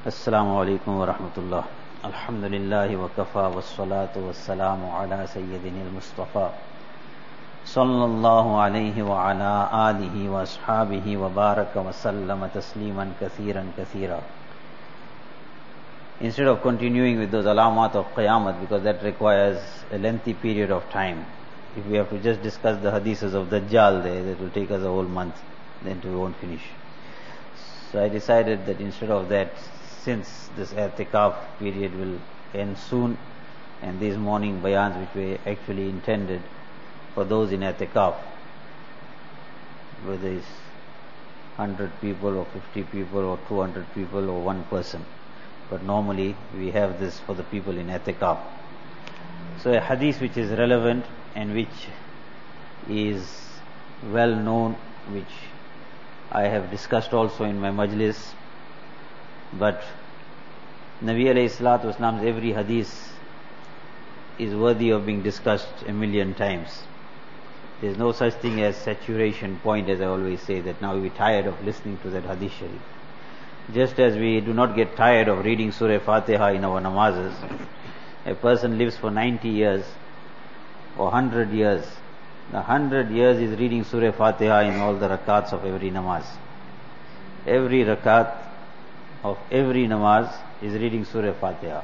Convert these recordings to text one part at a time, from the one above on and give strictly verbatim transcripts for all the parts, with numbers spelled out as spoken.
Assalamu alaikum wa rahmatullah. Alhamdulillahi wa kafa wa salatu wa salamu ala sayyidina al-Mustafa sallallahu alayhi wa ala alihi wa ashabihi wa baraka wa sallama tasliman kathiran kathira. Instead of continuing with those alamat of Qiyamah, because that requires a lengthy period of time, if we have to just discuss the hadiths of Dajjal there, that will take us a whole month, then we won't finish. So I decided that instead of that, since this i'tikaf period will end soon, and these morning bayans which were actually intended for those in i'tikaf, whether it's one hundred people or fifty people or two hundred people or one person, but normally we have this for the people in i'tikaf. So a hadith which is relevant and which is well known, which I have discussed also in my majlis, but Nabi alayhi salatu wasalam's every hadith is worthy of being discussed a million times. There is no such thing as saturation point, as I always say, that now we are tired of listening to that hadith sharif. Just as we do not get tired of reading Surah Fatiha in our namazes, a person lives for ninety years or one hundred years. The one hundred years is reading Surah Fatiha in all the rakats of every namaz. Every rakat of every namaz is reading Surah Fatiha.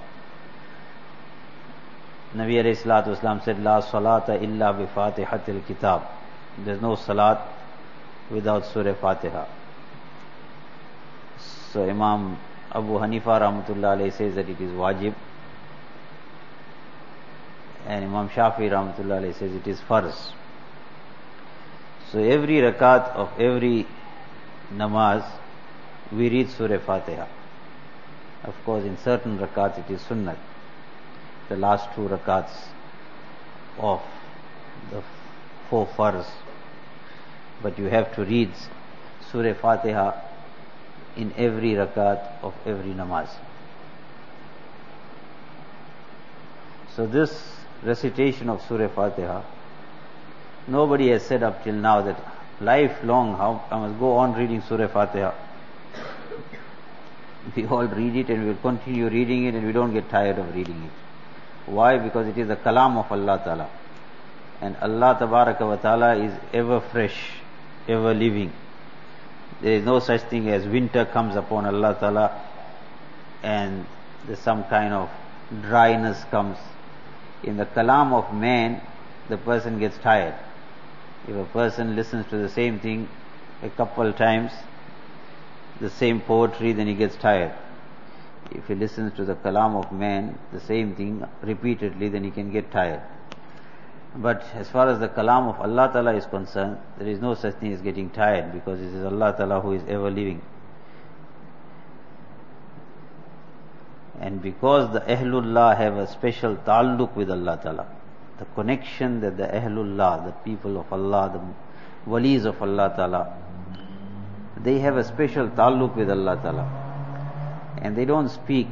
Nabi alayhi salatu wasalam said, La salata illa bi fatihatil kitab. There is no salat without Surah Fatiha. So Imam Abu Hanifa rahmatullah alayhi says that it is wajib, and Imam Shafi rahmatullah alayhi says it is farz. So every rakat of every namaz we read Surah Fatiha. Of course, in certain rakats it is sunnat, the last two rakats of the four farz. But you have to read Surah Fatiha in every rakat of every namaz. So this recitation of Surah Fatiha, nobody has said up till now that lifelong how I must go on reading Surah Fatiha. We all read it and we will continue reading it and we don't get tired of reading it. Why? Because it is the kalam of Allah Ta'ala. And Allah Tabaraka wa Ta'ala is ever fresh, ever living. There is no such thing as winter comes upon Allah Ta'ala and there's some kind of dryness comes. In the kalam of man, the person gets tired. If a person listens to the same thing a couple times, the same poetry, then he gets tired. If he listens to the kalam of man, the same thing repeatedly, then he can get tired. But as far as the kalam of Allah Ta'ala is concerned, there is no such thing as getting tired, because it is Allah Ta'ala who is ever living. And because the Ahlullah have a special ta'alluq with Allah Ta'ala, the connection that the Ahlullah, the people of Allah, the walis of Allah Ta'ala, they have a special ta'alluq with Allah Ta'ala. And they don't speak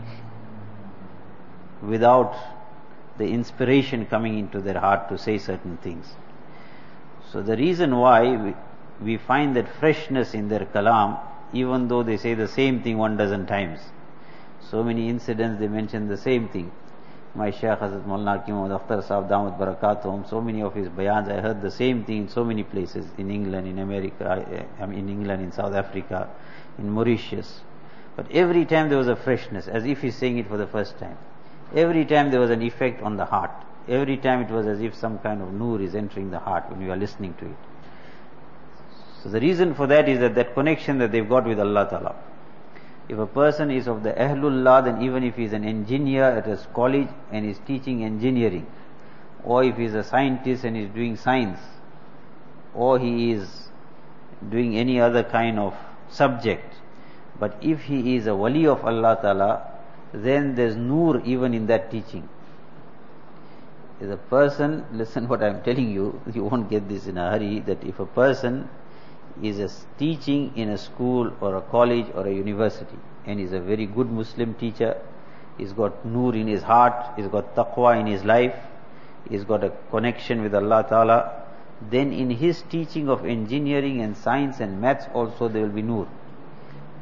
without the inspiration coming into their heart to say certain things. So the reason why we, we find that freshness in their kalam, even though they say the same thing one dozen times. So many incidents they mention the same thing. My Shaykh Hazrat Maulana Hakim Muhammad Akhtar Sahib Damat Barakatuhum, so many of his bayans, I heard the same thing in so many places, in England, in America, I mean in England, in South Africa, in Mauritius. But every time there was a freshness, as if he's saying it for the first time. Every time there was an effect on the heart. Every time it was as if some kind of noor is entering the heart when you are listening to it. So the reason for that is that that connection that they've got with Allah Ta'ala. If a person is of the Ahlullah, then even if he is an engineer at his college and is teaching engineering, or if he is a scientist and is doing science, or he is doing any other kind of subject, but if he is a wali of Allah Ta'ala, then there's noor even in that teaching. If a person, listen what I'm telling you, you won't get this in a hurry, that if a person is a teaching in a school or a college or a university and is a very good Muslim teacher, he's got noor in his heart, he's got taqwa in his life, he's got a connection with Allah Ta'ala, then in his teaching of engineering and science and maths also there will be noor.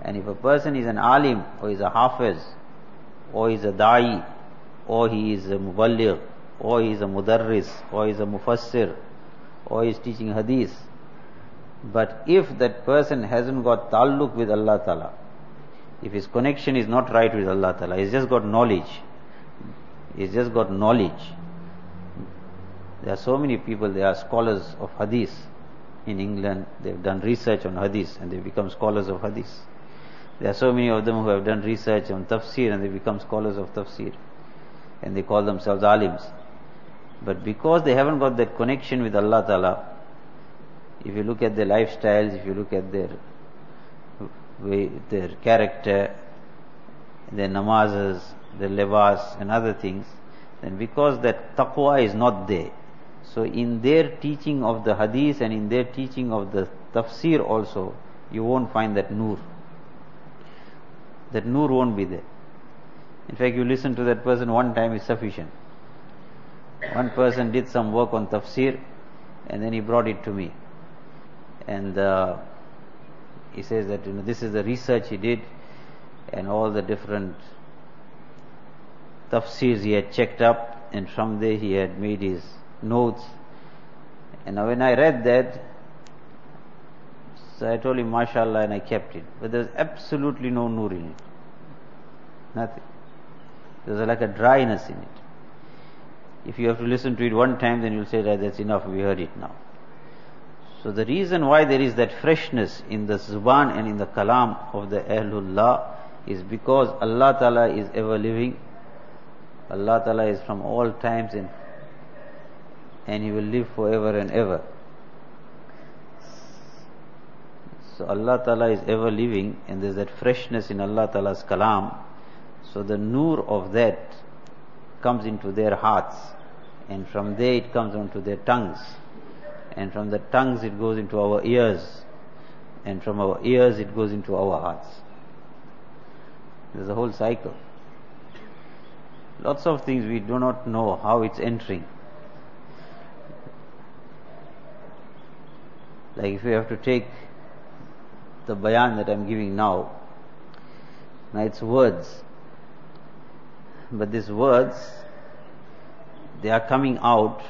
And if a person is an alim, or is a hafiz, or is a da'i, or he is a muballigh, or he is a mudarris, or he is a mufassir, or he is teaching hadith, but if that person hasn't got ta'alluq with Allah Ta'ala, if his connection is not right with Allah Ta'ala, he's just got knowledge, he's just got knowledge. There are so many people, they are scholars of hadith in England, they've done research on hadith and they become scholars of hadith. There are so many of them who have done research on tafsir and they become scholars of tafsir. And they call themselves alims. But because they haven't got that connection with Allah Ta'ala, if you look at their lifestyles, if you look at their way, their character, their namazes, their libas and other things, then because that taqwa is not there, so in their teaching of the hadith and in their teaching of the tafsir also, you won't find that nur. That nur won't be there. In fact, you listen to that person one time is sufficient. One person did some work on tafsir and then he brought it to me. And uh, he says that, you know, this is the research he did and all the different tafsirs he had checked up, and from there he had made his notes. And when I read that, so I told him mashallah and I kept it. But there's absolutely no nur in it. Nothing. There's like a dryness in it. If you have to listen to it one time, then you'll say that that's enough, we heard it now. So the reason why there is that freshness in the zuban and in the kalam of the Ahlullah is because Allah Ta'ala is ever living. Allah Ta'ala is from all times and, and He will live forever and ever. So Allah Ta'ala is ever living and there's that freshness in Allah Ta'ala's kalam. So the nur of that comes into their hearts, and from there it comes onto their tongues, and from the tongues it goes into our ears, and from our ears it goes into our hearts. There's a whole cycle. Lots of things we do not know how it's entering. Like if you have to take the bayan that I'm giving now, now it's words. But these words, they are coming out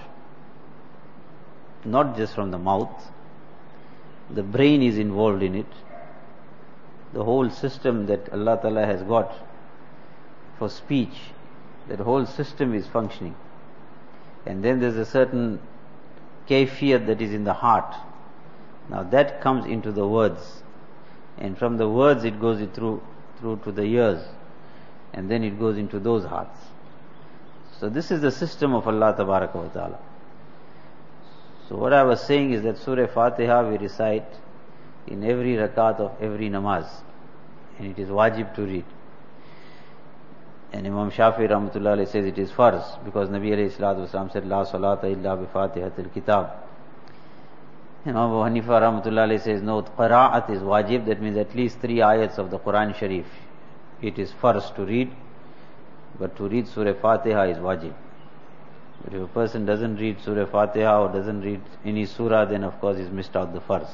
not just from the mouth. The brain is involved in it. The whole system that Allah Ta'ala has got for speech, that whole system is functioning. And then there's a certain kayfiyat that is in the heart. Now that comes into the words. And from the words it goes through, through to the ears. And then it goes into those hearts. So this is the system of Allah Tabaraka wa Ta'ala. So what I was saying is that Surah Fatiha we recite in every rakat of every namaz. And it is wajib to read. And Imam Shafi Rahmatullah Alayhi says it is farz, because Nabi Alayhi Salatu Wasalam said, La salata illa bi Fatihatil Kitab. Imam Abu Hanifa Rahmatullah Alayhi says, no, qira'at is wajib, that means at least three ayats of the Quran Sharif. It is farz to read, but to read Surah Fatiha is wajib. But if a person doesn't read Surah Fatiha or doesn't read any surah, then of course he's missed out the farz.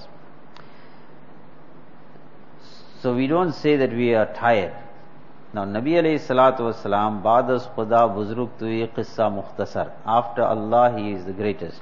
So we don't say that we are tired. Now Nabi alayhi salatu wasalam, Ba'das Quda Buzruk Tui Qissa Mukhtasar. After Allah, He is the greatest.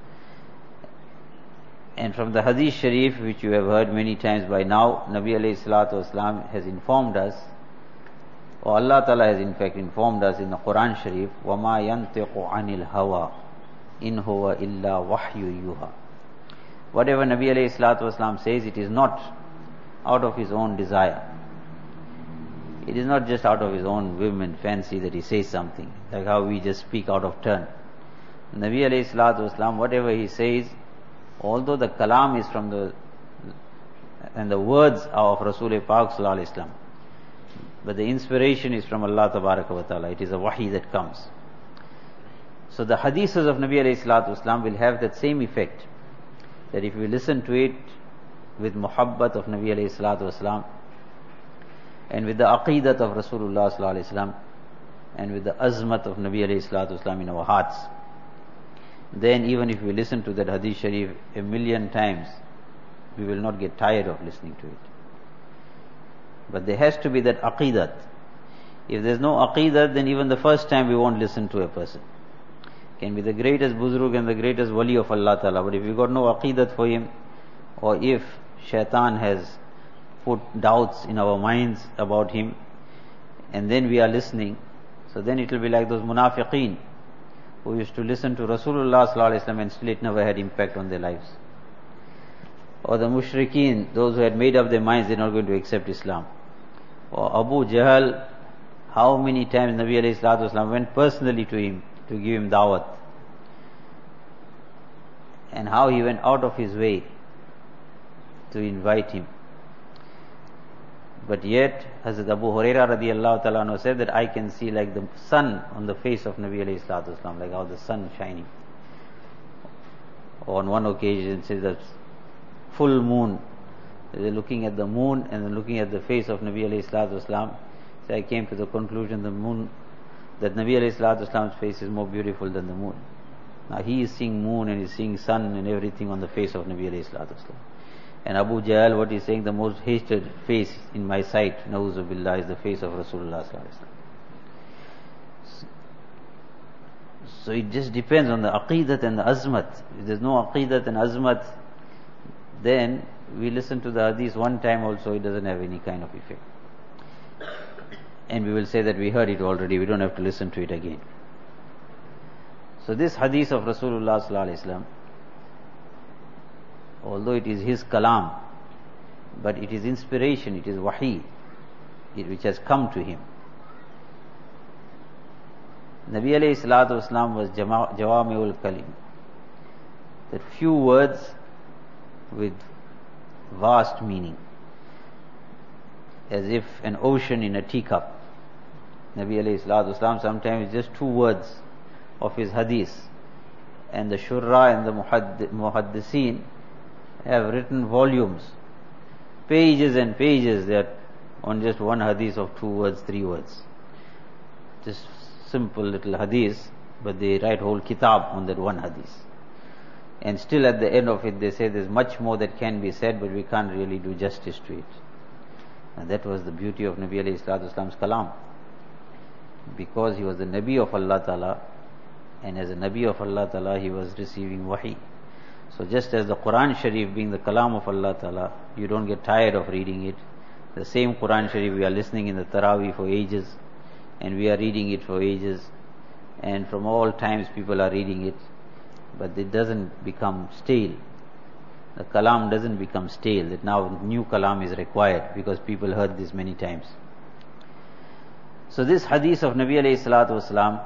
And from the Hadith Sharif, which you have heard many times by now, Nabi alayhi salatu wasalam has informed us, or Allah Ta'ala has in fact informed us in the Quran Sharif, وَمَا يَنْتِقُ عَنِ الْهَوَىٰ إِنْ هُوَ إِلَّا وَحْيُ يُوحَىٰ. Whatever Nabi alayhi salatu wasalam says, it is not out of his own desire. It is not just out of his own whim and fancy that he says something, like how we just speak out of turn. Nabi alayhi salatu wasalam, whatever he says, although the kalam is from the, and the words are of Rasul Pak sallallahu alayhi wasallam, but the inspiration is from Allah Tabaraka wa Ta'ala. It is a wahi that comes. So the hadiths of Nabi alayhi salatu wasalam will have that same effect, that if we listen to it with muhabbat of Nabi alayhi salatu wasalam, and with the aqidat of Rasulullah sallallahu alayhi wasallam, and with the azmat of Nabi alayhi salatu wasalam in our hearts, then even if we listen to that hadith sharif a million times, we will not get tired of listening to it. But there has to be that aqidat. If there's no aqidat, then even the first time we won't listen to a person. Can be the greatest buzrug and the greatest wali of Allah Ta'ala, but if we got no aqidat for him, or if shaitan has put doubts in our minds about him, and then we are listening, so then it will be like those munafiqeen who used to listen to Rasulullah Sallallahu Alaihi Wasallam and still it never had impact on their lives. Or the mushrikeen, those who had made up their minds they're not going to accept Islam. Or Abu Jahl, how many times Nabi alayhi salatu wasalam went personally to him to give him da'wat, and how he went out of his way to invite him. But yet Hazrat Abu Hurairah radiyallahu ta'ala anhu said that I can see like the sun on the face of Nabi alayhi salatu wasalam, like how the sun shining. Or on one occasion it says that full moon, they're looking at the moon and then looking at the face of Nabi alayhi salatu wasalam. So I came to the conclusion the moon, that Nabi alayhi salatu wasalam's face is more beautiful than the moon. Now he is seeing moon and he's seeing sun and everything on the face of Nabi alayhi salatu wasalam. And Abu Jahl, what he's saying, the most hated face in my sight, na'uzu billah, is the face of Rasulullah sallallahu alaihi wasallam. So it just depends on the aqidat and the azmat. If there's no aqidat and azmat, then we listen to the hadith one time also, it doesn't have any kind of effect. And we will say that we heard it already, we don't have to listen to it again. So this hadith of Rasulullah sallallahu alaihi wasallam, although it is his kalam, but it is inspiration, it is wahi, it, which has come to him. Nabi alayhi salatu wasalam was jawami'ul kalim, that few words with vast meaning, as if an ocean in a teacup. Nabi alayhi salatu wasalam, sometimes just two words of his hadith, and the shurra and the muhaddiseen have written volumes, pages and pages, that on just one hadith of two words, three words. Just simple little hadith, but they write whole kitab on that one hadith. And still at the end of it they say there's much more that can be said, but we can't really do justice to it. And that was the beauty of Nabi alayhi salatu wasalam's kalam. Because he was the Nabi of Allah Ta'ala, and as a Nabi of Allah Ta'ala he was receiving wahi. So just as the Quran Sharif being the kalam of Allah Ta'ala, you don't get tired of reading it. The same Quran Sharif we are listening in the Taraweeh for ages, and we are reading it for ages, and from all times people are reading it, but it doesn't become stale. The kalam doesn't become stale, that now new kalam is required because people heard this many times. So this hadith of Nabi alayhi salatu wasalam,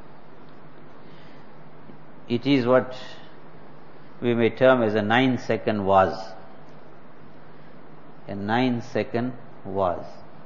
it is what we may term as a nine second waz. A nine second waz.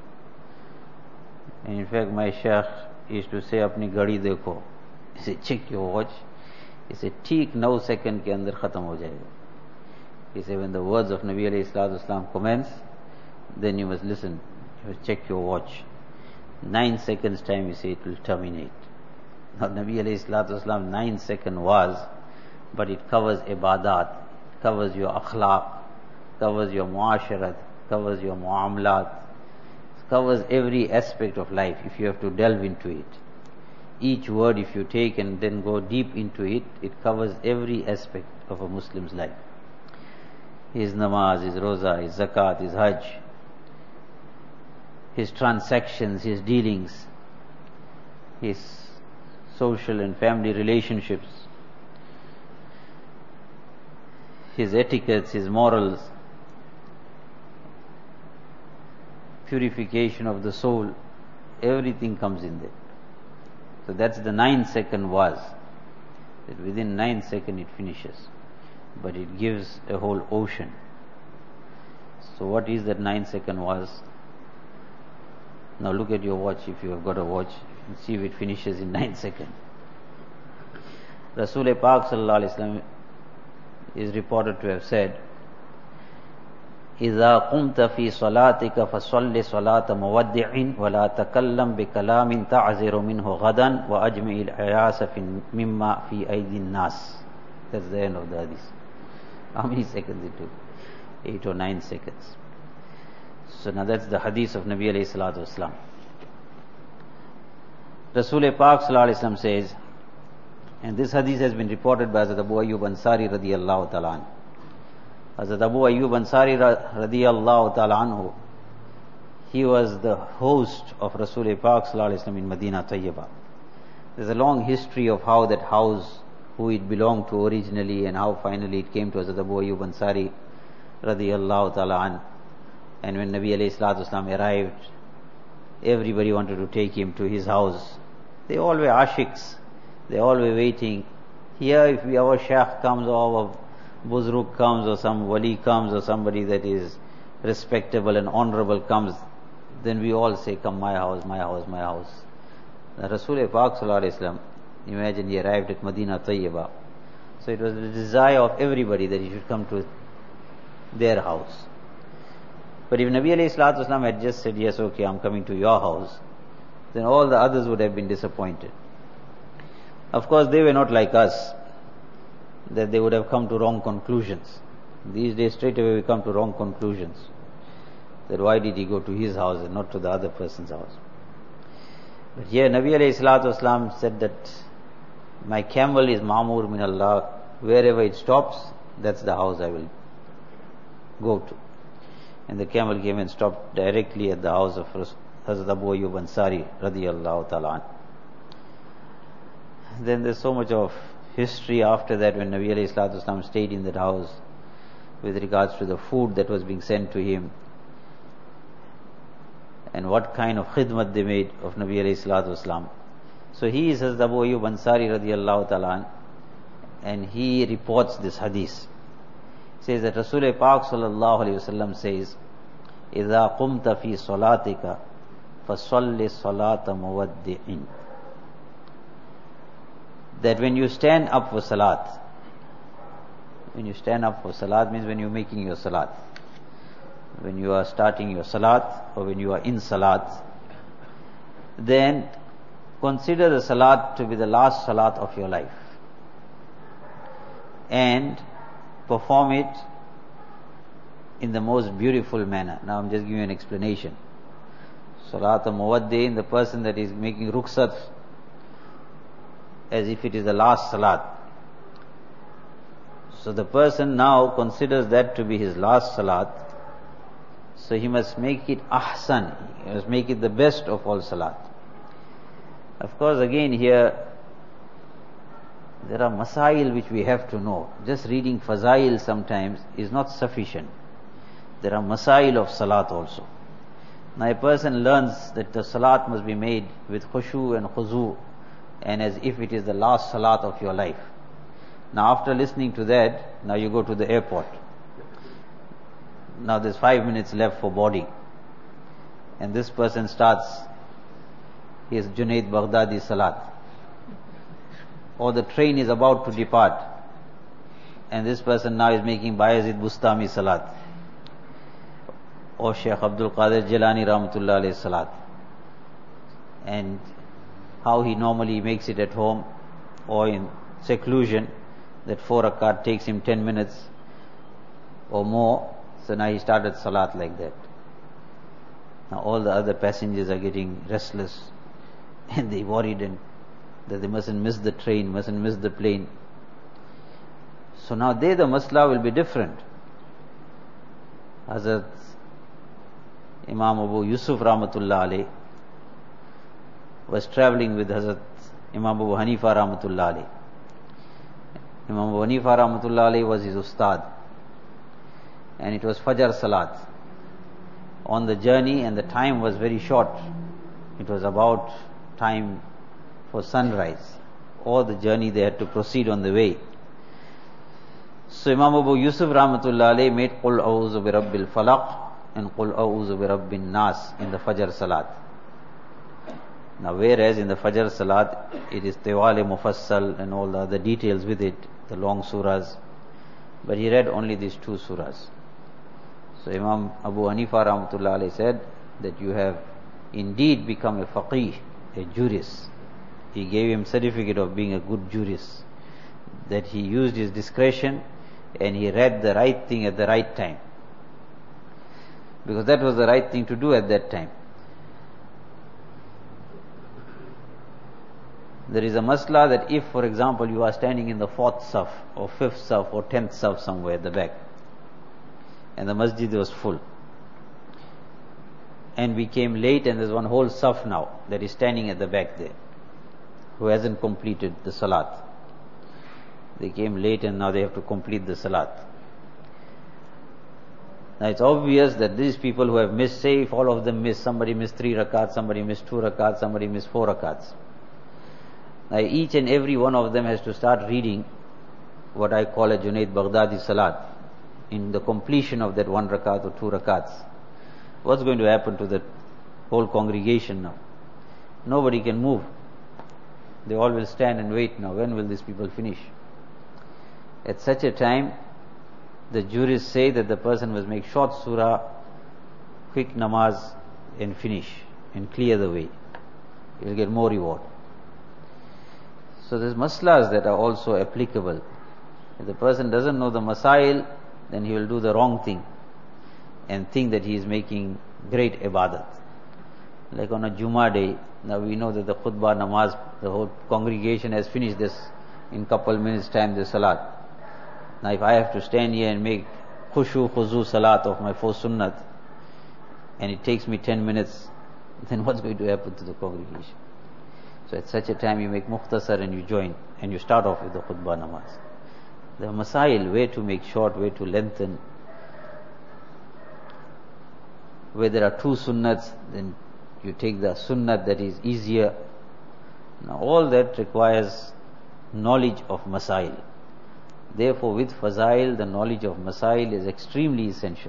And in fact my shaykh used to say, apni gadi dekho. He said, check your watch. He said, theek nine second ke andar khatam ho jayega. He said, when the words of Nabi alayhi salatu wasalam commence, then you must listen. You must check your watch. Nine seconds time, you say, it will terminate. Now Nabi alayhi salatu wasalam, nine second was, but it covers ibadat, covers your akhlaq, covers your muasharat, covers your muamalat, covers every aspect of life if you have to delve into it. Each word if you take and then go deep into it, it covers every aspect of a Muslim's life. His namaz, his roza, his zakat, his hajj, his transactions, his dealings, his social and family relationships, his etiquettes, his morals, purification of the soul, everything comes in there. So that's the nine second was. That within nine seconds it finishes. But it gives a whole ocean. So what is that nine second was? Now look at your watch, if you have got a watch, and see if it finishes in nine seconds. Rasul Pak sallallahu alaihi wasallam is reported to have said, إِذَا قُمْتَ فِي صَلَاتِكَ فَصَلِّ صَلَاةَ مُوَدِّعٍ وَلَا تَكَلَّمْ بِكَلَامٍ تَعْزِرُ مِنْهُ غَدًا وَأَجْمِعِ الْعِيَاسَ مِمَّا فِي أَيْدِي النَّاسِ. That's the end of the hadith. How many seconds it took? Eight or nine seconds. So now that's the hadith of Nabi alayhi salatu wasalam. Rasul Pak sallallahu alayhi wasallam says, and this hadith has been reported by Hazrat Abu Ayyub Ansari radiyallahu ta'ala anhu. Hazrat Abu Ayyub Ansari radiyallahu ta'ala anhu, he was the host of Rasul Pak sallallahu alayhi wasallam in Medina Tayyibah. There's a long history of how that house, who it belonged to originally, and how finally it came to Hazrat Abu Ayyub Ansari radiyallahu ta'ala anhu. And when Nabi alayhi salatu wasalam arrived, everybody wanted to take him to his house. They all were ashiks. They all were waiting. Here, if we, our shaykh comes, or our buzruk comes, or some wali comes, or somebody that is respectable and honorable comes, then we all say, come my house, my house, my house. The Rasul Pak sallallahu alayhi wasallam, imagine he arrived at Medina Tayyibah. So it was the desire of everybody that he should come to their house. But if Nabi alayhi salatu wasalam had just said, yes, okay, I'm coming to your house, then all the others would have been disappointed. Of course, they were not like us, that they would have come to wrong conclusions. These days, straight away we come to wrong conclusions. That why did he go to his house and not to the other person's house? But here, Nabi alayhi salatu wasalam said that my camel is Ma'mur min Allah. Wherever it stops, that's the house I will go to. And the camel came and stopped directly at the house of Hazrat Abu Ayyub Ansari radiyallahu ta'ala anhu. Then there's so much of history after that when Nabi alayhi salatu wasalam stayed in that house with regards to the food that was being sent to him, and what kind of khidmat they made of Nabi alayhi salatu wasalam. So he is Hazrat Abu Ayyub Ansari radiyallahu ta'ala anhu, and he reports this hadith. Says that Rasul Pak sallallahu alayhi wasallam says, إِذَا قُمْتَ فِي صَلَاتِكَ فَصَلِّ صَلَاةَ مُوَدِّعٍ. That when you stand up for salat, when you stand up for salat means when you're making your salat. When you are starting your salat, or when you are in salat, then consider the salat to be the last salat of your life, and perform it in the most beautiful manner. Now I'm just giving you an explanation. Salat al-Muwaddi'in, the person that is making rukhsat as if it is the last salat. So the person now considers that to be his last salat, so he must make it ahsan, he must make it the best of all salat. Of course, again here, there are masail which we have to know. Just reading fazail sometimes is not sufficient. There are masail of salat also. Now a person learns that the salat must be made with khushu and khuzu, and as if it is the last salat of your life. Now after listening to that, now you go to the airport. Now there's five minutes left for boarding, and this person starts his Junaid Baghdadi salat. Or the train is about to depart, and this person now is making Bayazid Bustami salat, or Shaykh Abdul Qadir Jilani Rahmatullah alayhi salat, and how he normally makes it at home or in seclusion, that four rakat takes him ten minutes or more. So now he started salat like that. Now all the other passengers are getting restless, and they worried and that they mustn't miss the train, mustn't miss the plane. So now there the masla will be different. Hazrat Imam Abu Yusuf Rahmatullah alayh was travelling with Hazrat Imam Abu Hanifa Rahmatullah alayh. Imam Abu Hanifa Rahmatullah alayh was his ustad, and it was Fajr Salat on the journey, and the time was very short. It was about time for sunrise. All the journey they had to proceed on the way. So Imam Abu Yusuf Rahmatullah alayh made Qul A'udhu bi Rabbil Falaq and Qul A'udhu bi Rabbin Nas in the Fajr Salat. Now whereas in the Fajr Salat it is Tiwal Mufassal and all the other details with it, the long surahs, but he read only these two surahs. So Imam Abu Hanifa Rahmatullah alayh said that you have indeed become a faqih, a jurist. He gave him certificate of being a good jurist, that he used his discretion and he read the right thing at the right time. because that was the right thing to do at that time. There is a masla that if, for example, you are standing in the fourth saf or fifth saf or tenth saf somewhere at the back, and the masjid was full, and we came late and there's one whole saf now that is standing at the back there, who hasn't completed the salat. They came late and now they have to complete the salat. Now it's obvious that these people who have missed, say if all of them miss, somebody missed three rakats, somebody missed two rakats, somebody missed four rakats. Now each and every one of them has to start reading what I call a Junaid Baghdadi Salat in the completion of that one rakat or two rakats. What's going to happen to the whole congregation now? Nobody can move. They all will stand and wait now. When will these people finish? At such a time, the jurists say that the person must make short surah, quick namaz and finish and clear the way. He will get more reward. So there's maslas that are also applicable. If the person doesn't know the masail, then he will do the wrong thing and think that he is making great ibadat. Like on a Jummah day, now we know that the khutbah namaz, the whole congregation has finished this in couple minutes time, the salat. Now if I have to stand here and make khushu khuzu salat of my four sunnat, and it takes me ten minutes, then what's going to happen to the congregation? So at such a time you make mukhtasar and you join and you start off with the khutbah namaz. The masail, where to make short, where to lengthen. Where there are two sunnats, then you take the sunnat that is easier. Now all that requires knowledge of masail. Therefore with fazail, the knowledge of masail is extremely essential.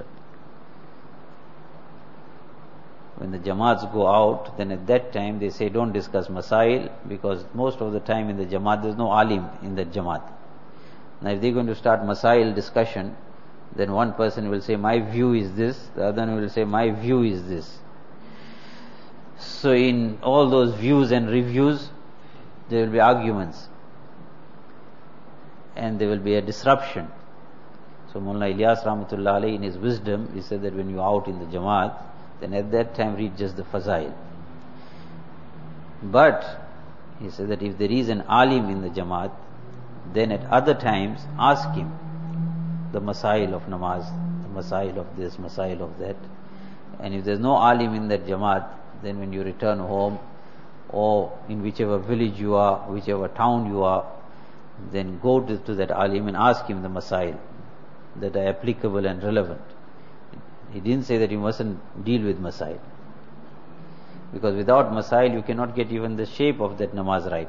When the jamaats go out, then at that time they say don't discuss masail, because most of the time in the jamaat there is no alim in that jamaat. Now if they are going to start masail discussion, then one person will say my view is this, the other one will say my view is this. So in all those views and reviews, there will be arguments and there will be a disruption. So Mullah Ilyas Rahmatullah Alayhi in his wisdom, he said that when you are out in the jamaat, then at that time read just the fazail. But he said that if there is an alim in the jamaat, then at other times ask him the masail of namaz, the masail of this, masail of that. And if there is no alim in that jamaat, then when you return home or in whichever village you are, whichever town you are, then go to, to that alim and ask him the masail that are applicable and relevant. He didn't say that you mustn't deal with masail, because without masail you cannot get even the shape of that namaz right.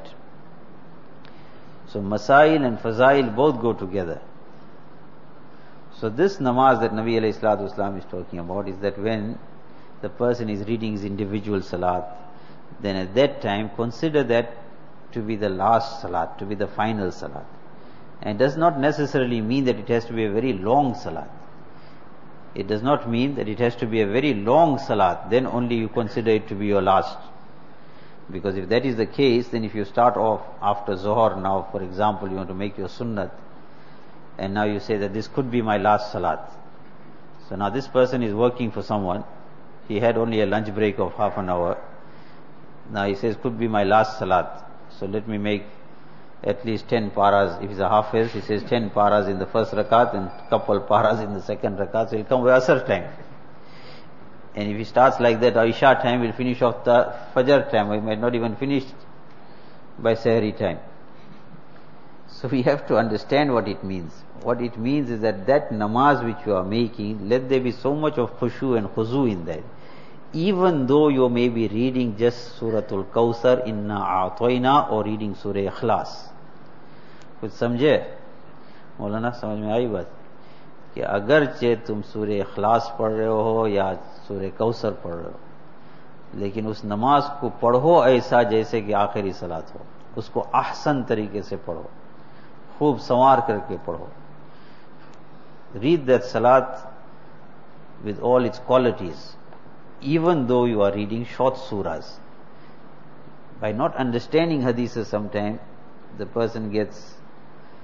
So masail and fazail both go together. So this namaz that Nabi alayhi salatu wasalam is talking about is that when the person is reading his individual salat, then at that time consider that to be the last salat, to be the final salat. And it does not necessarily mean that it has to be a very long salat. It does not mean that it has to be a very long salat, then only you consider it to be your last. Because if that is the case, then if you start off after Zohar now, for example, you want to make your sunnat, and now you say that this could be my last salat. So now this person is working for someone, he had only a lunch break of half an hour. Now he says, could be my last salat. So let me make at least ten paras. If he's a hafiz, he says ten paras in the first rakat and couple paras in the second rakat. So he'll come by Asr time. And if he starts like that, Isha time will finish off the Fajr time. He might not even finish by Sahri time. So we have to understand what it means. What it means is that that namaz which you are making, let there be so much of khushu and khuzu in that. Even though you may be reading just Suratul Kawthar, Inna A'toina, or reading Surah Ikhlas. कुछ समझे मौलाना, समझ में आई बात कि अगरचे तुम सूर्य इखलास पढ़ रहे हो या सूर्य कौसर पढ़ रहे हो, लेकिन उस नमाज को पढ़ो ऐसा जैसे कि आखिरी सलात हो, उसको ahsan तरीके से पढ़ो, खूब संवार करके पढ़ो. Read that salat with all its qualities, even though you are reading short surahs. By not understanding hadiths sometimes, the person gets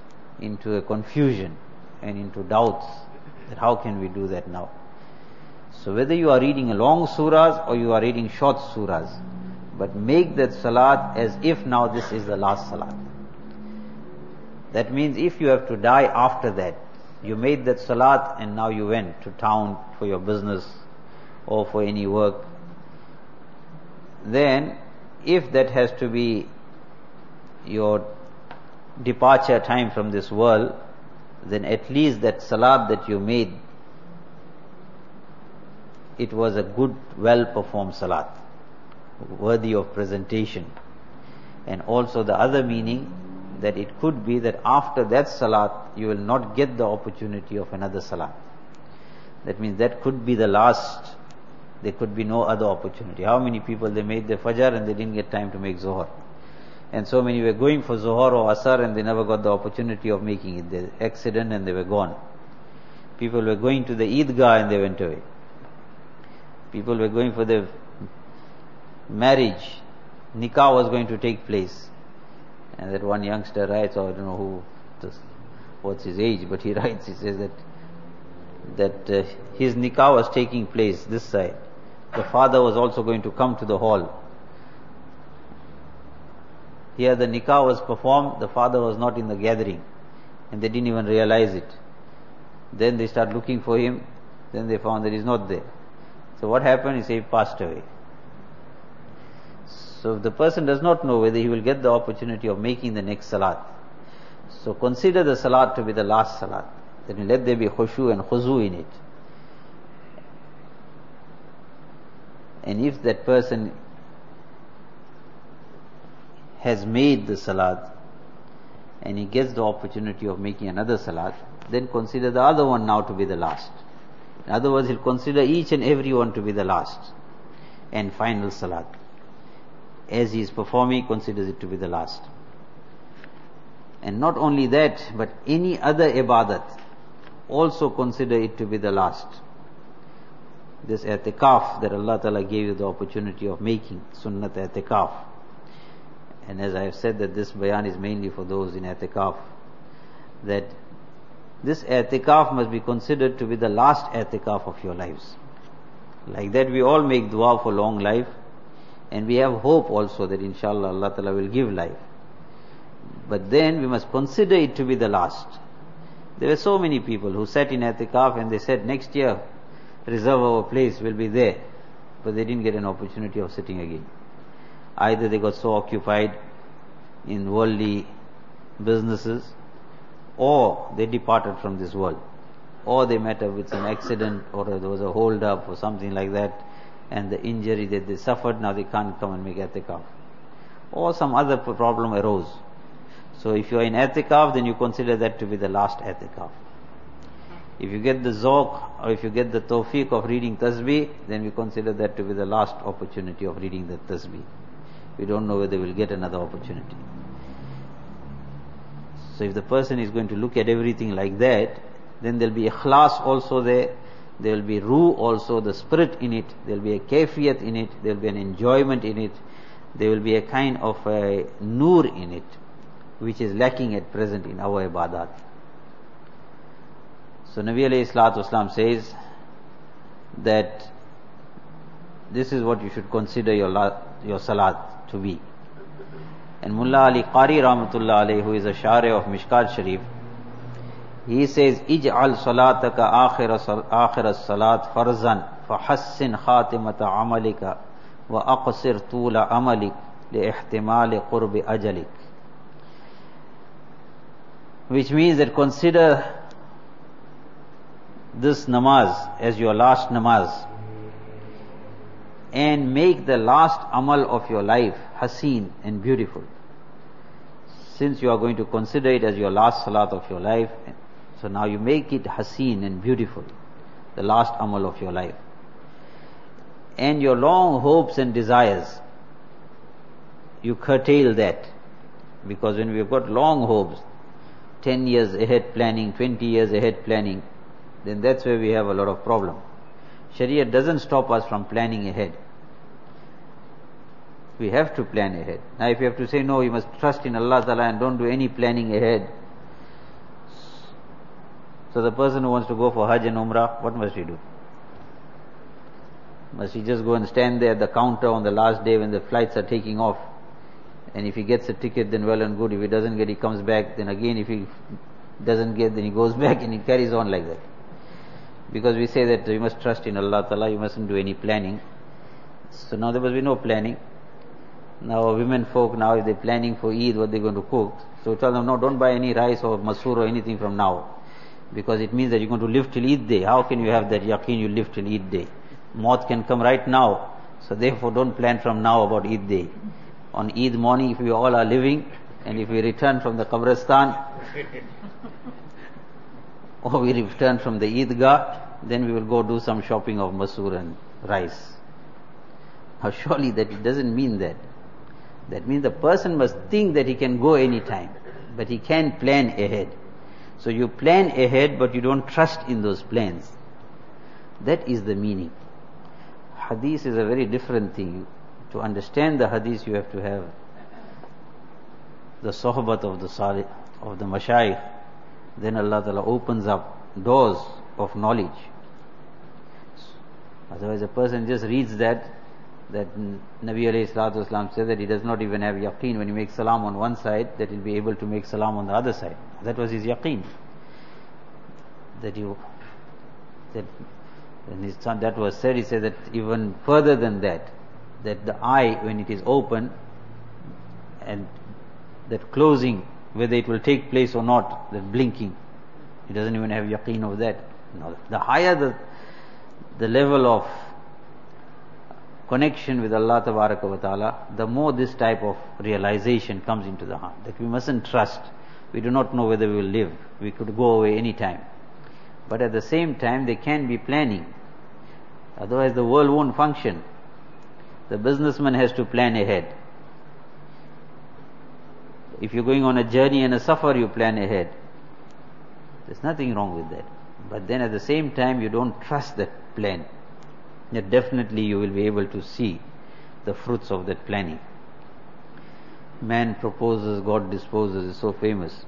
into a confusion and into doubts that how can we do that now. So whether you are reading long surahs or you are reading short surahs, but make that salat as if now this is the last salat. That means if you have to die after that, you made that salat and now you went to town for your business or for any work, then if that has to be your departure time from this world, then at least that salat that you made, it was a good, well-performed salat, worthy of presentation. And also the other meaning, that it could be that after that salat, you will not get the opportunity of another salat. That means that could be the last, there could be no other opportunity. How many people they made their fajr and they didn't get time to make zuhr? And so many were going for zuhr or asar and they never got the opportunity of making it. They accident and they were gone. People were going to the Eidgah and they went away. People were going for their marriage. Nikah was going to take place. And that one youngster writes, or I don't know who, this, what's his age, but he writes, he says that that uh, his nikah was taking place this side. The father was also going to come to the hall. Here the nikah was performed, the father was not in the gathering, and they didn't even realize it. Then they start looking for him, then they found that he's not there. So what happened? He said he passed away. So if the person does not know whether he will get the opportunity of making the next salat, so consider the salat to be the last salat. Then let there be khushu and khuzu in it. And if that person has made the salat and he gets the opportunity of making another salat, then consider the other one now to be the last. In other words, he'll consider each and every one to be the last and final salat. As he is performing, he considers it to be the last. And not only that, but any other ibadat, also consider it to be the last. This i'tikaf that Allah Ta'ala gave you the opportunity of making, sunnat i'tikaf. And as I have said that this bayan is mainly for those in i'tikaf, that this i'tikaf must be considered to be the last i'tikaf of your lives. Like that we all make dua for long life, and we have hope also that inshallah Allah Ta'ala will give life. But then we must consider it to be the last. There were so many people who sat in i'tikaf and they said next year reserve our place will be there, but they didn't get an opportunity of sitting again. Either they got so occupied in worldly businesses, or they departed from this world, or they met up with some accident, or there was a hold up or something like that, and the injury that they suffered, now they can't come and make i'tikaf, or some other problem arose. So if you are in i'tikaf, then you consider that to be the last i'tikaf. If you get the zawq, or if you get the tawfiq of reading tasbih, then we consider that to be the last opportunity of reading the tasbih. We don't know whether we'll get another opportunity. So if the person is going to look at everything like that, then there'll be ikhlas also there, there will be ruh also, the spirit in it, there'll be a kayfiyat in it, there'll be an enjoyment in it, there will be a kind of a nur in it, which is lacking at present in our ibadat. So Nabi alayhi salatu wasalam says that this is what you should consider your la, your salat to be. And Mullah Ali Qari Rahmatullah alayhi, who is a shari of Mishkat Sharif, he says, Ij'al salataka akhir as-salat farzan fahassin khatimata amalika wa aqsir tula amalik li ihtimali qurbi ajalik. Which means that consider this namaz as your last namaz, and make the last amal of your life haseen and beautiful. Since you are going to consider it as your last salat of your life, so now you make it haseen and beautiful, the last amal of your life. And your long hopes and desires, you curtail that. Because when we've got long hopes, ten years ahead planning, twenty years ahead planning, then that's where we have a lot of problem. Sharia doesn't stop us from planning ahead. We have to plan ahead. Now if you have to say, no, you must trust in Allah Ta'ala and don't do any planning ahead. So the person who wants to go for Hajj and Umrah, what must he do? Must he just go and stand there at the counter on the last day when the flights are taking off? And if he gets a ticket, then well and good. If he doesn't get, he comes back. Then again, if he doesn't get, then he goes back and he carries on like that. Because we say that you must trust in Allah Ta'ala, you mustn't do any planning. So now there must be no planning. Now women folk, now if they're planning for Eid, what they're going to cook. So we tell them, no, don't buy any rice or masoor or anything from now. Because it means that you're going to live till Eid day. How can you have that yaqeen you live till Eid day? Maut can come right now. So therefore don't plan from now about Eid day. On Eid morning, if we all are living, and if we return from the Qabristan, or we return from the Eidgah, then we will go do some shopping of masoor and rice. Now surely that it doesn't mean that. That means the person must think that he can go any time, but he can't plan ahead. So you plan ahead, but you don't trust in those plans. That is the meaning. Hadith is a very different thing. To understand the hadith, you have to have the sohbat of the salih, of the mashayikh. Then Allah Ta'ala opens up doors of knowledge. Otherwise a person just reads that, that Nabi alayhi salatu wasalam said that he does not even have yaqeen when he makes salam on one side, that he'll be able to make salam on the other side. That was his yaqeen. That you, that when his son, that was said, he said that even further than that, that the eye, when it is open, and that closing, whether it will take place or not, that blinking, he doesn't even have yaqeen of that. No. The higher the, the level of connection with Allah Tabaraka wa Ta'ala, the more this type of realization comes into the heart, that we mustn't trust. We do not know whether we will live. We could go away any time. But at the same time, they can be planning. Otherwise the world won't function. The businessman has to plan ahead. If you're going on a journey and a safar, you plan ahead. There's nothing wrong with that. But then at the same time, you don't trust that plan. Yet definitely you will be able to see the fruits of that planning. Man proposes, God disposes, is so famous.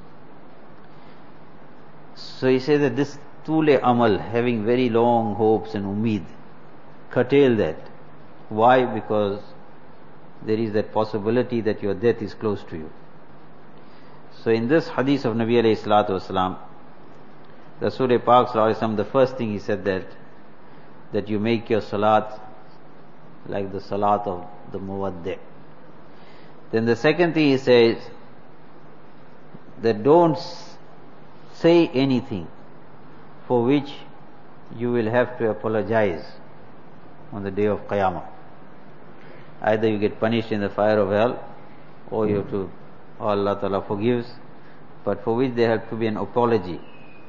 So he says that this tule amal, having very long hopes and umeed, curtail that. Why? Because there is that possibility that your death is close to you. So in this hadith of Nabi alayhi salatu wasalam, Rasul Pak sallallahu alayhi wasallam, the first thing he said that, that you make your salat like the salat of the muwaddi'. Then the second thing he says, that don't say anything for which you will have to apologize on the day of Qiyamah. Either you get punished in the fire of hell, or you have to, or Allah Ta'ala forgives, but for which there have to be an apology.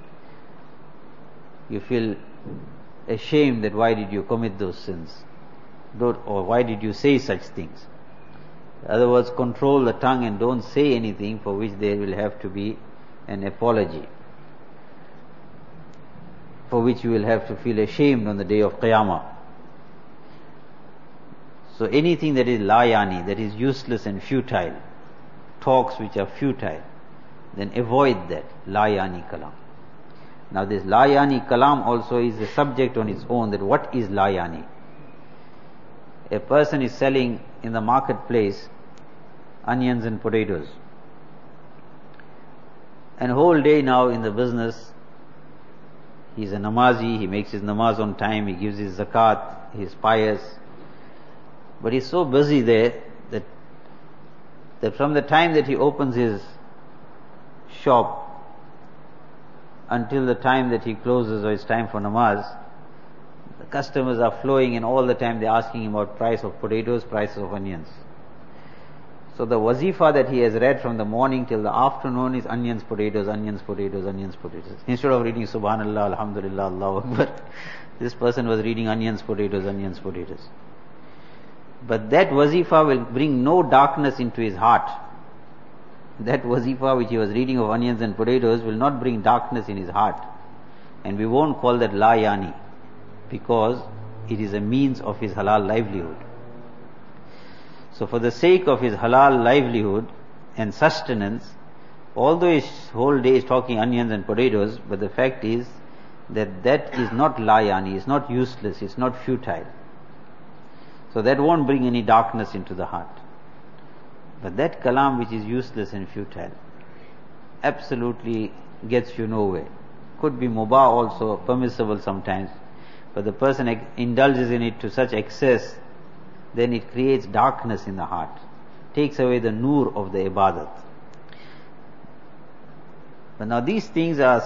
You feel ashamed that why did you commit those sins? Don't, or why did you say such things? In other words, control the tongue and don't say anything for which there will have to be an apology, for which you will have to feel ashamed on the day of Qiyamah. So anything that is layani, that is useless and futile, talks which are futile, then avoid that, layani kalam. Now this layani kalam also is a subject on its own, that what is layani? A person is selling in the marketplace onions and potatoes, and whole day now in the business, he's a namazi, he makes his namaz on time, he gives his zakat, he is pious, but he's so busy there that, that from the time that he opens his shop until the time that he closes or it's time for namaz, the customers are flowing, and all the time they're asking him about price of potatoes, prices of onions. So the wazifa that he has read from the morning till the afternoon is onions, potatoes, onions, potatoes, onions, potatoes. Instead of reading Subhanallah, Alhamdulillah, Allahu Akbar, this person was reading onions, potatoes, onions, potatoes. But that wazifa will bring no darkness into his heart. That wazifa which he was reading of onions and potatoes will not bring darkness in his heart. And we won't call that layani, because it is a means of his halal livelihood. So for the sake of his halal livelihood and sustenance, although his whole day is talking onions and potatoes, but the fact is that that is not layani, it's not useless, it's not futile. So that won't bring any darkness into the heart. But that kalam which is useless and futile, absolutely gets you nowhere. Could be mubah also, permissible sometimes, but the person indulges in it to such excess, then it creates darkness in the heart, takes away the nur of the ibadat. But now these things are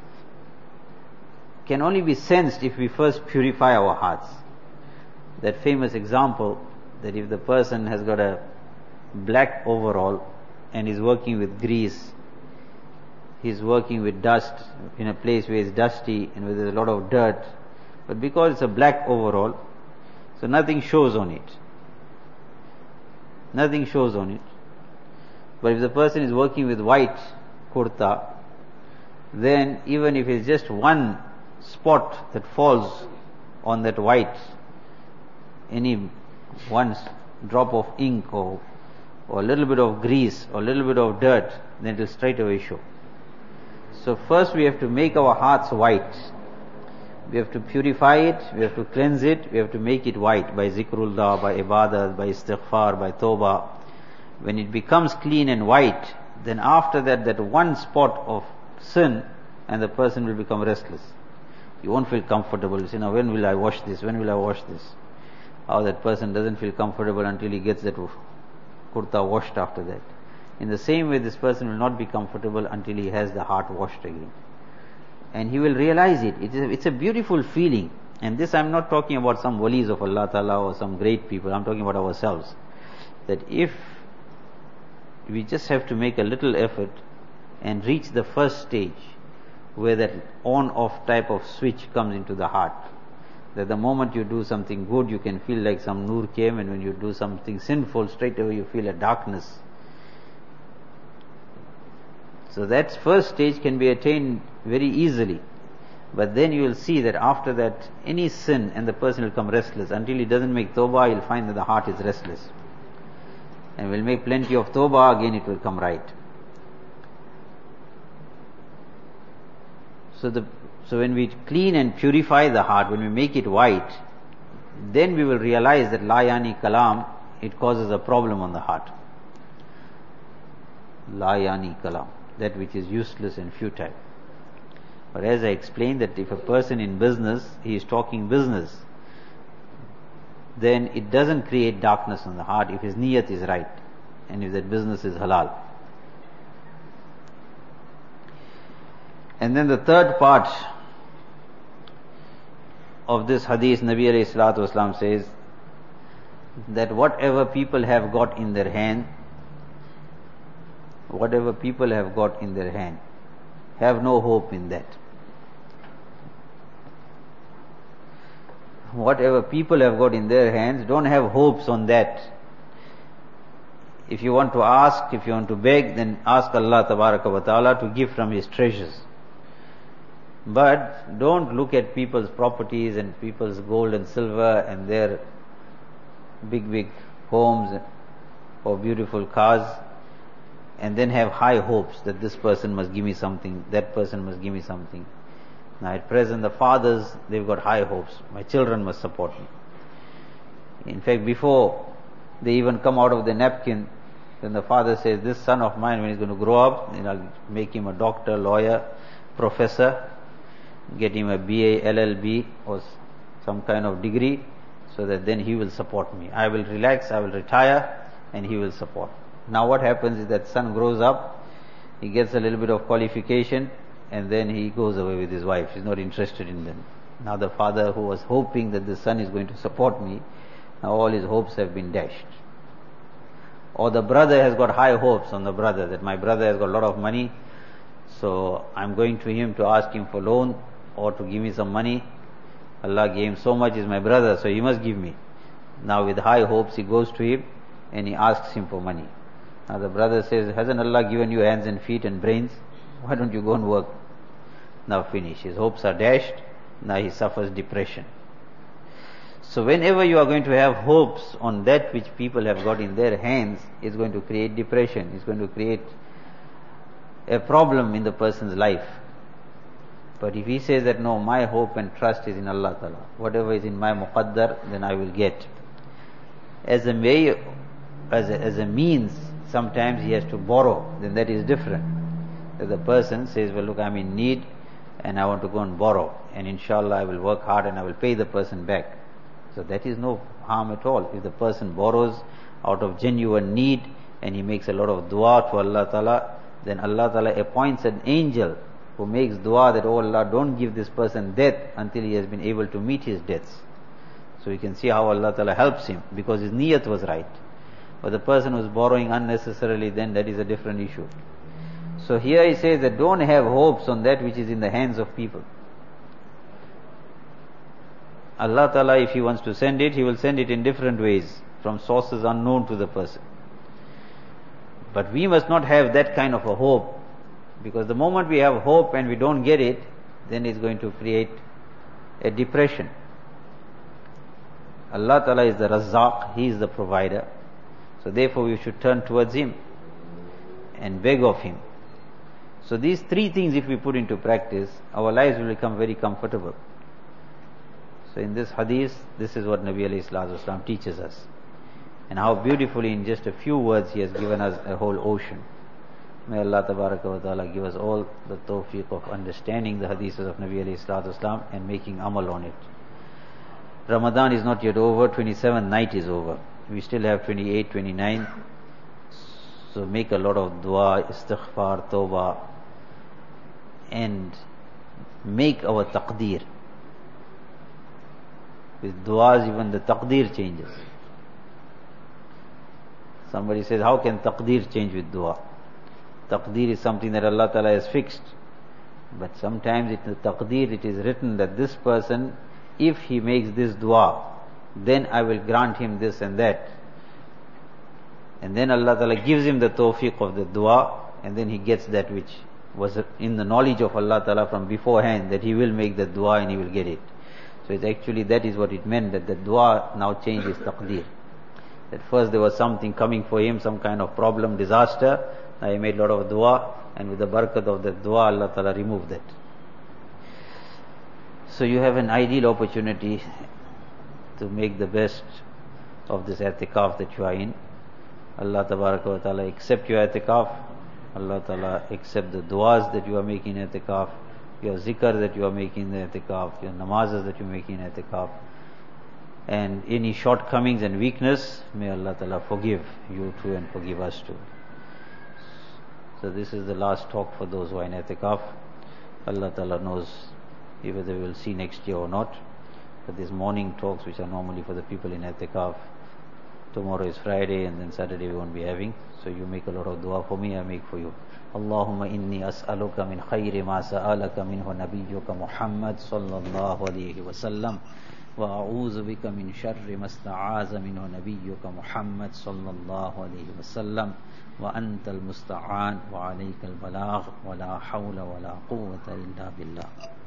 can only be sensed if we first purify our hearts. That famous example, that if the person has got a black overall and is working with grease, he's working with dust in a place where it's dusty and where there's a lot of dirt, but because it's a black overall, so nothing shows on it. Nothing shows on it. But if the person is working with white kurta, then even if it's just one spot that falls on that white, any one drop of ink or, or a little bit of grease or a little bit of dirt, then it will straight away show. So first we have to make our hearts white. We have to purify it, we have to cleanse it, we have to make it white by zikrullah, by ibadah, by istighfar, by tawbah. When it becomes clean and white, then after that, that one spot of sin, and the person will become restless. You won't feel comfortable. You say, now when will I wash this? When will I wash this? How that person doesn't feel comfortable until he gets that kurta washed after that. In the same way, this person will not be comfortable until he has the heart washed again. And he will realize it. It is a, it's a beautiful feeling. And this I'm not talking about some walis of Allah Ta'ala or some great people. I'm talking about ourselves. That if we just have to make a little effort and reach the first stage where that on-off type of switch comes into the heart. That the moment you do something good, you can feel like some nur came, and when you do something sinful, straight away you feel a darkness. So that first stage can be attained very easily. But then you will see that after that, any sin and the person will come restless. Until he doesn't make tawbah, he'll find that the heart is restless. And will make plenty of tawbah, again it will come right. So the so when we clean and purify the heart, when we make it white, then we will realize that la yani kalam, it causes a problem on the heart. La yani kalam, that which is useless and futile. But as I explained, that if a person in business, he is talking business, then it doesn't create darkness on the heart if his niyat is right and if that business is halal. And then the third part of this hadith, Nabi alayhi salatu wasalam says that whatever people have got in their hand, whatever people have got in their hand, have no hope in that. Whatever people have got in their hands, don't have hopes on that. If you want to ask, if you want to beg, then ask Allah tabaraka wa ta'ala to give from His treasures. But don't look at people's properties and people's gold and silver and their big, big homes or beautiful cars, and then have high hopes that this person must give me something, that person must give me something. Now at present the fathers, they've got high hopes. My children must support me. In fact, before they even come out of the napkin, then the father says, this son of mine, when he's going to grow up, then I'll make him a doctor, lawyer, professor, get him a B A, L L B or some kind of degree, so that then he will support me. I will relax, I will retire, and he will support. Now what happens is that son grows up, he gets a little bit of qualification, and then he goes away with his wife. He's not interested in them. Now the father who was hoping that the son is going to support me, now all his hopes have been dashed. Or the brother has got high hopes on the brother, that my brother has got a lot of money, so I'm going to him to ask him for loan or to give me some money. Allah gave him so much, is my brother, so he must give me. Now with high hopes he goes to him and he asks him for money. Now the brother says, hasn't Allah given you hands and feet and brains? Why don't you go and work? Now finish. His hopes are dashed. Now he suffers depression. So whenever you are going to have hopes on that which people have got in their hands, it's going to create depression. It's going to create a problem in the person's life. But if he says that no, my hope and trust is in Allah Ta'ala, whatever is in my muqaddar, then I will get. As a way, as a, as a means, sometimes he has to borrow, then that is different. That the person says, well look, I'm in need and I want to go and borrow, and inshallah I will work hard and I will pay the person back. So that is no harm at all. If the person borrows out of genuine need and he makes a lot of dua to Allah Ta'ala, then Allah Ta'ala appoints an angel who makes dua that, oh Allah, don't give this person death until he has been able to meet his debts. So you can see how Allah Ta'ala helps him, because his niyat was right. But the person who is borrowing unnecessarily, then that is a different issue. So here he says that don't have hopes on that which is in the hands of people. Allah Ta'ala, if He wants to send it, He will send it in different ways, from sources unknown to the person. But we must not have that kind of a hope, because the moment we have hope and we don't get it, then it's going to create a depression. Allah Ta'ala is the Razzaq, He is the provider. So therefore we should turn towards Him and beg of Him. So these three things if we put into practice, our lives will become very comfortable. So in this hadith, this is what Nabi alayhi salatu wasalam teaches us. And how beautifully in just a few words He has given us a whole ocean. May Allah tabaraka wa ta'ala give us all the tawfiq of understanding the hadiths of Nabi alayhi salatu wasalam and making amal on it. Ramadan is not yet over, twenty-seventh night is over. We still have twenty-eight, twenty-nine. So make a lot of dua, istighfar, tawbah, and make our taqdeer. With du'as even the taqdeer changes. Somebody says, how can taqdeer change with dua? Taqdeer is something that Allah Ta'ala has fixed. But sometimes in the taqdeer it is written that this person, if he makes this dua, then I will grant him this and that. And then Allah Ta'ala gives him the tawfiq of the dua, and then he gets that which was in the knowledge of Allah Ta'ala from beforehand, that he will make the dua and he will get it. So it's actually, that is what it meant, that the dua now changes taqdeer. That first there was something coming for him, some kind of problem, disaster. Now he made a lot of dua, and with the barakat of the dua, Allah Ta'ala removed that. So you have an ideal opportunity to make the best of this i'tikaf that you are in. Allah Tabaraka wa Ta'ala accept your i'tikaf. Allah Ta'ala accept the duas that you are making in i'tikaf, your zikr that you are making in i'tikaf, your namazes that you are making in i'tikaf. And any shortcomings and weakness, may Allah Ta'ala forgive you too and forgive us too. So this is the last talk for those who are in i'tikaf. Allah Ta'ala knows whether we will see next year or not. But these morning talks, which are normally for the people in i'tikaf, tomorrow is Friday and then Saturday we won't be having. So you make a lot of dua for me, I make for you. Allahumma inni as'aluka min khayri ma sa'alaka minhu nabiyyuka Muhammad sallallahu alayhi wa sallam. وأعوذ بك من شر ما استعاذ منه نبيك محمد صلى الله عليه وسلم وأنت المستعان وعليك البلاغ ولا حول ولا قوة إلا بالله.